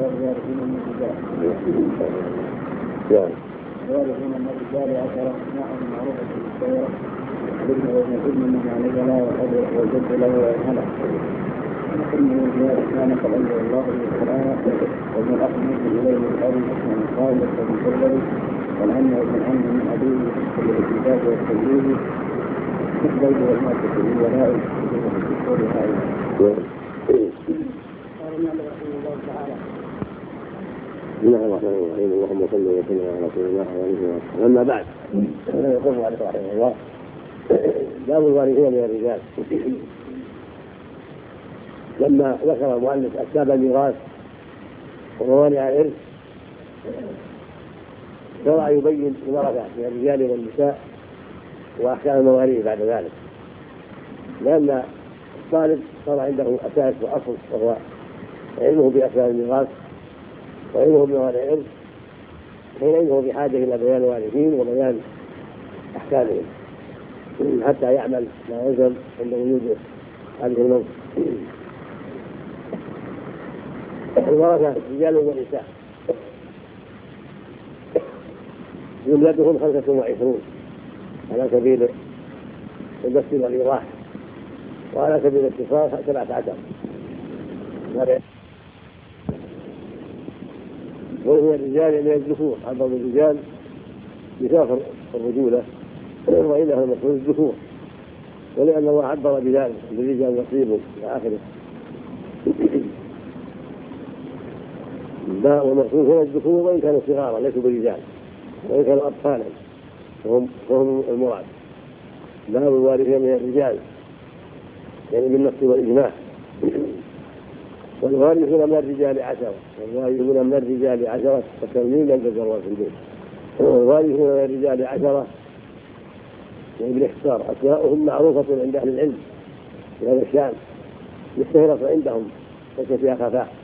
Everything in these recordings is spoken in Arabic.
والوارثين من الرجال. الوارثين من الرجال 10 أسماء معروفة بالشيرة: الابن وابن الابن مما نزل والجد له وإنهلك. ثم الرجال كان قد أنزل الله بالقرآن وابن الأخ نزل إليه بالأرض اسمه الخالد وابن الكبري والعم وابن العم من أبيه كل الكتاب والتجريب الزوج والمرأة والولاء بسم الله الرحمن الرحيم. اللهم صل وسلم على رسول الله وعلى اله وصحبه. اما بعد، يقول عليه رحمه الله: باب الوارثين من الرجال. لما ذكر المؤلف اسباب الميراث وموانع الارث شرع يبين الورثه من الرجال والنساء واحكام المواريث بعد ذلك، لان الطالب صار عنده اساس واصل وهو علمه باسباب الميراث وعلمه بموانع الارث، حينئذ بحاجه الى بيان الوارثين وبيان احكامهم حتى يعمل ما يلزم عند وجود هذه الموت. الورثه رجال ونساء جملتهم 25 على سبيل البث والايضاح، وعلى سبيل الاختصار 17. وهي الرجال من الذكور، عبر الرجال بسافر الرجوله وإنها المفروض الذكور، ولأن الله عبر بذلك للرجال نصيب إلى آخره. والمقصود هنا الذكور وإن كانوا صغارا ليسوا برجال، وإن كانوا أطفالا فهم المراد. باب الوارثين من الرجال يعني بالنص والإجماع. والوارثون من الرجال 10 والوارثون من الرجال 10 والتنوين لم تجروا في البيت. والوارثون من الرجال 10 يعني بالاختصار أسماؤهم معروفة عند أهل العلم في هذا الشأن، مشتهرة عندهم ليس فيها خفاء.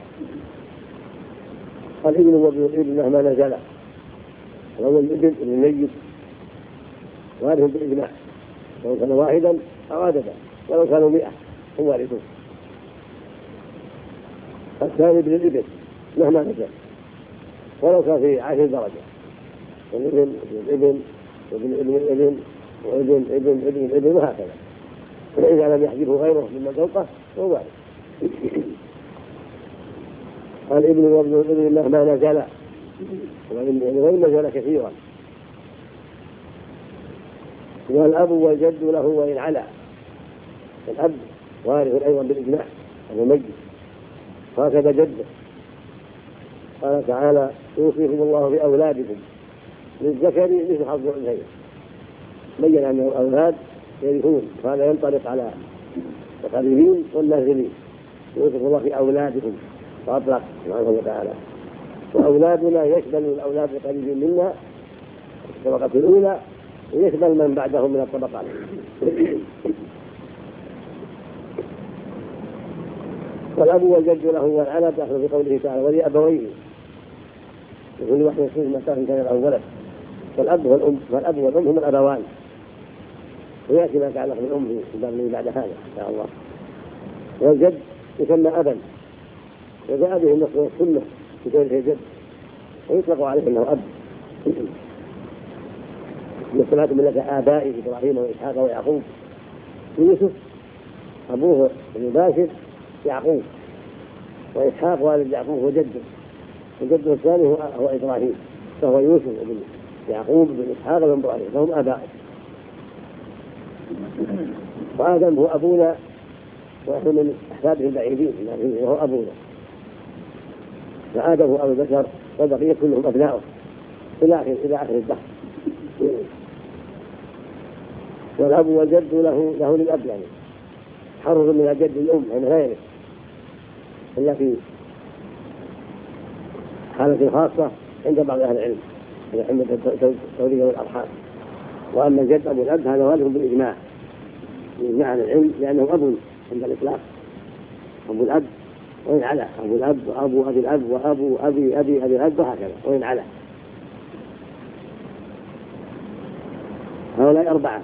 الابن وابن الابن مهما نزل، الأول الابن الميت وارث بالإجماع، لو كان واحدا أو عددا، ولو كانوا 100 هم وارثون. الثاني ابن الابن مهما نزل ولو كان في 10 درجة، الابن الابن وابن ابن الابن وابن ابن ابن الابن وهكذا، فإذا لم يحجبه غيره ممن فوقه فهو وارث. الابن وابن الابن مهما نزل، وإن نزل كثيرا. والأب والجد له وإن علا، الأب وارث أيضا بالإجماع وهو ميت، هكذا جده. قال تعالى: يوصيكم الله بأولادكم للذكر مثل حظ الأنثيين. بين أن الأولاد يرثون، هذا ينطلق على القريبين والنازلين. يوصيكم الله بأولادكم فأطلق سبحانه وتعالى، وأولادنا يشمل الأولاد القريبين منا الطبقة الأولى، ويشمل من بعدهم من الطبقات. والأب والجد له والعنى داخل في قوله تعالى: ولأبويه لكل واحد يصير مكان كان له ولد. والأب والأم هم الأبوان، ويأتي ما يتعلق بالأم في الباب بعد هذا إن شاء الله. والجد يسمى أبا، وجاء به النص والسنة في كونه جد، ويطلق عليه أنه أب. سمعت ملة آبائي إبراهيم وإسحاق ويعقوب. يوسف أبوه المباشر يعقوب، وإسحاق والد يعقوب هو جده، وجده الثاني هو إبراهيم، فهو يوسف بن يعقوب بن إسحاق بن إبراهيم، فهم آباء. وآدم هو أبونا ونحن من أحفاده البعيدين وهو أبونا، فآدم هو أبو البشر والبقية كلهم أبناؤه إلى آخر الدهر. والأب والجد له للأب، يعني حرز من الجد الأم، يعني لا يرث إلا في حالة خاصة عند بعض أهل العلم عند توليه والأرحام. وأما الجد أبو الأب هذا وارث بالإجماع عن العلم، لأنه أب عند الإطلاق، أبو الأب وإن على، أبو الأب وأبو أبي الأب وأبو أبي أبي أبي الأب وهكذا وإن على. هؤلاء 4.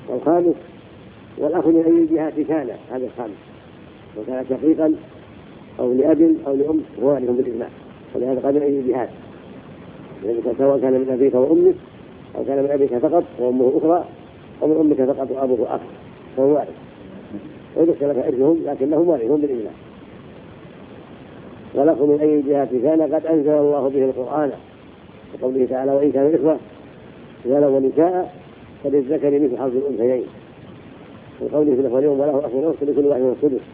والخامس والأخ من أي جهة كان، هذا الخامس، وكان شقيقا أو لأب أو لأم هو وارث بالإجماع، ولهذا قال أي جهاد، سواء كان من أبيك وأمك أو كان من أبيك فقط وأمه أخرى أو من أمك فقط وأبوه أخ فهو وارث، وليس لك إرثهم لكنهم وارثون بالإجماع. ولكم من أي جهة كان قد أنزل الله به القرآن، وقوله تعالى وإن كانوا إخوة رجالا ونساء فللذكر مثل حظ الأنثيين، وقوله في الأخوة وله أخ ونصف لكل واحد من السدس.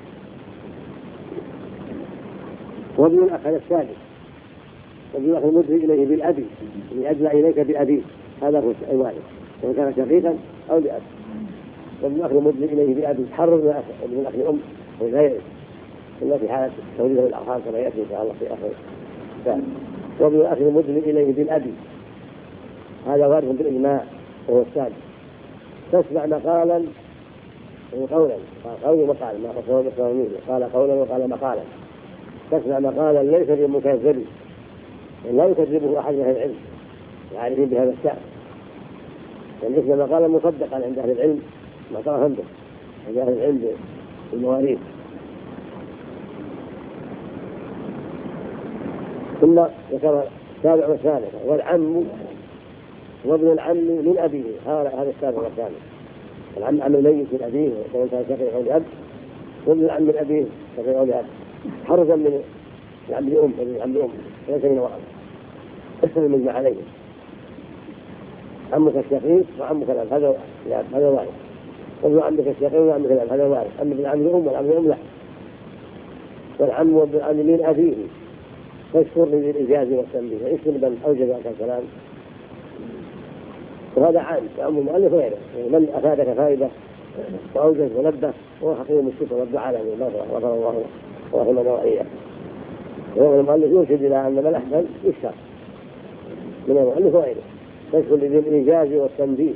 وابن الأخ الثالث وابن الأخ المدري إليه بالأبي لأجل إليك بأبيه، هذا هو الوارث سواء كان شقيقا أو بأب. وابن الأخ المدري إليه بأبي حرر ابن الأخ الأم ولا يرث إلا في حالة توليده الأرحام كما يأتي إن شاء الله في آخر الثالث. وابن الأخ المدري إليه بالأبي هذا وارث بالإجماع وهو الثالث. تسمع مقالا وقولا، قول مقال ما قصره بقوله، قال قولا وقال مقالا. تسمع مقالا ليس بمكذب لا يكذبه أحد من أهل العلم يعرفون بهذا الشأن، لأن اسم مقالا مصدقا عند أهل العلم ما ترى عنده عند أهل العلم بالمواريث. ثم ذكر السابع والثالث والعم وابن العم من أبيه، هذا السابع والثالث. العم عم الميت من أبيه سواء كان شقيق أو لأب، وابن العم من أبيه شقيق أو لأب، حرزا من العم لأم العم لأم ليس من ورثة اسم المجمع عليه. عمك الشقيق وعمك الأب هذا وارث، وابن عمك الشقيق وعمك الأب هذا وارث. أما ابن العم لأم والعم لأم لا. والعم وابن العم من أبيه فاشكر لي بالإجاز والتنبيه، اسم من أوجب ذلك الكلام، وهذا عام يعم المؤلف غيره. من أفادك فائدة وأوجز ونبه هو حقيقي الشكر والدعاء له بالمغفرة غفر الله ورحمه وإياه. وهو المؤلف يرشد إلى أن من أحسن يشكر من المؤلف وغيره، تشكر للإيجاز والتنبيه.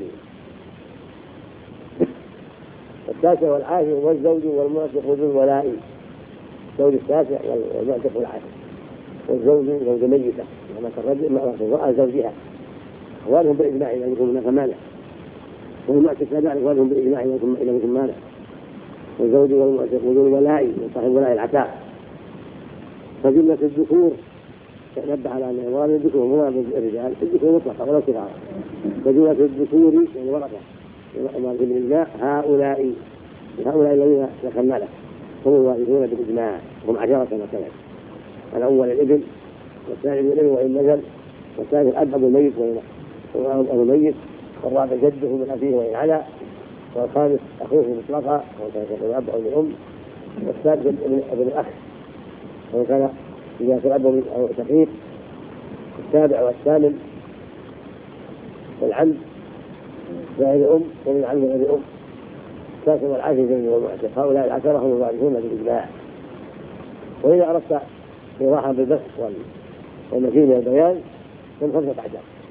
التاسع والعاشر والزوج والمعتق ذو الولاء، الزوج التاسع والمعتق العاشر. والزوج زوج ميتة لما الرجل امرأة زوجها وارث بالإجماع إذا يكون هناك مانع، والمعتق كذلك وارث بالإجماع إذا يكون مانع. والزوج والمعتق ذو الولاء وصاحب ولاء العتاق. فجملة الذكور نبه على أن وارث الذكور هو الرجال الذكور مطلقة ولا صغار. فجملة الذكور يعني ورثة وارث بالإجماع هؤلاء الذين ذكرنا له هم الوارثون بالإجماع، هم 10 كما سمعت. الأول الابن، والثاني الابن وإن نزل، والثالث الأب أبو الميت أبو الميت، والرابع جده من أبيه وإن علا، والخامس أخوه مطلقا وإن كان الأب أو الأم، والسادس ابن الأخ وإن كان إذا كان الأب أو شقيق، السابع والثامن والعم زائد الأم ومن العم غير الأم، التاسع والعاشر زوج والمعتق. هؤلاء العشرة هم الوارثون بالإجماع. وإذا أردت إيضاحا بالبسط والمزيد من البيان من 15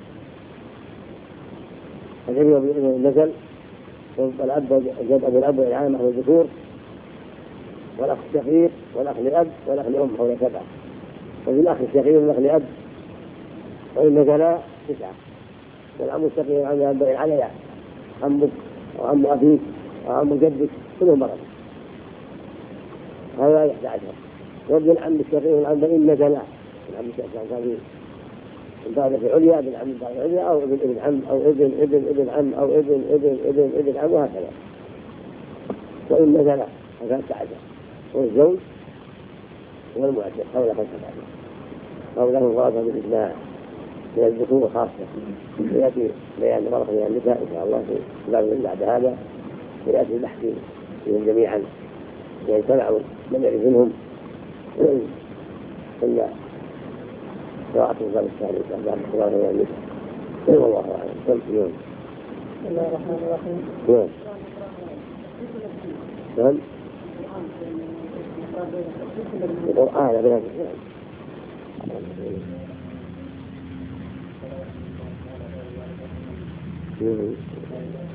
الابن والابن نزل، والأب جد أبو الأب والعام أهل الذكور، والأخ الشقيق والأخ لأب والأخ لأم حول 7، والأخ الشقيق والأخ لأب وإن نزلا 9، والعم الشقيق والعم لأب وإن عليا عمك وعم أبيك وعم جدك كلهم مرض، هذا 11. وابن العم الشقيق والعم إن نزلا، العم الشقيق كان بعد في عليا ابن عم بعد عليا أو ابن عم أو ابن عم أو ابن عم وهكذا. وإن نزل هذا 11. والزوج والمعتق حول 15 أو له ورثة بالإجماع من الذكور خاصة. يأتي بيان ورثة من النساء إن شاء الله في باب بعد هذا، ويأتي البحث فيهم جميعا ويتبعوا من يعرف منهم إلا قراءة الباب الثاني بعد الصلاة من النساء. والله أعلم. بسم الله الرحمن الرحيم. نعم. القرآن بهذا